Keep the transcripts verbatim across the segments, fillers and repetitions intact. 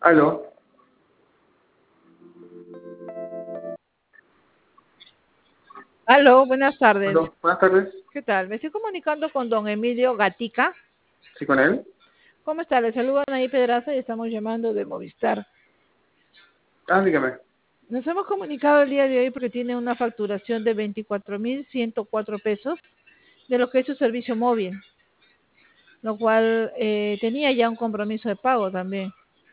Aló. Aló, buenas tardes. Aló. Buenas tardes. ¿Qué tal? Me estoy comunicando con don Emilio Gatica. ¿Sí con él? ¿Cómo está? Le saludan ahí Pedraza y estamos llamando de Movistar. Ah, dígame. Nos hemos comunicado el día de hoy porque tiene una facturación de veinticuatro mil ciento cuatro pesos de lo que es su servicio móvil, lo cual eh, tenía ya un compromiso de pago también.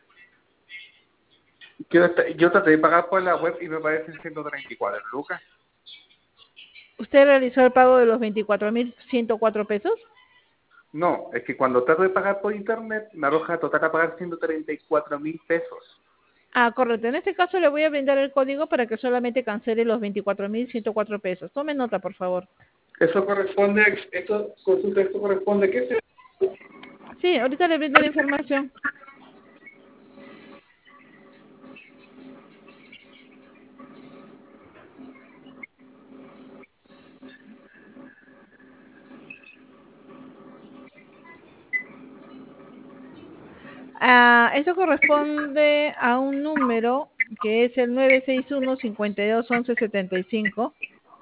Yo, yo traté de pagar por la web y me parecen ciento treinta y cuatro lucas. ¿Usted realizó el pago de los veinticuatro mil ciento cuatro pesos? No, es que cuando trato de pagar por internet me arroja total a pagar ciento treinta y cuatro mil pesos. Ah, correcto. En este caso le voy a brindar el código para que solamente cancele los veinticuatro mil ciento cuatro pesos. Tome nota, por favor. Eso corresponde, esto, consulta, esto corresponde, ¿qué es? Sí, ahorita le brindo la información. Ah, esto corresponde a un número que es el nueve seis uno, cincuenta y dos, once, setenta y cinco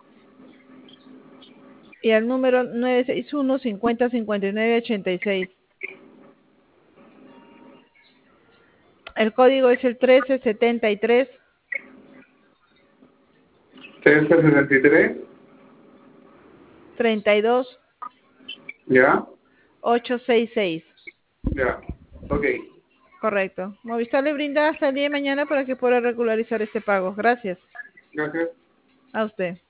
y al número nueve seis uno, cincuenta, cincuenta y nueve, ochenta y seis. El código es el trece setenta y tres, trece setenta y tres. treinta y dos, ¿Ya? ochocientos sesenta y seis. Ya. Ok. Correcto. Movistar le brinda hasta el día de mañana para que pueda regularizar este pago. Gracias. Gracias. A usted.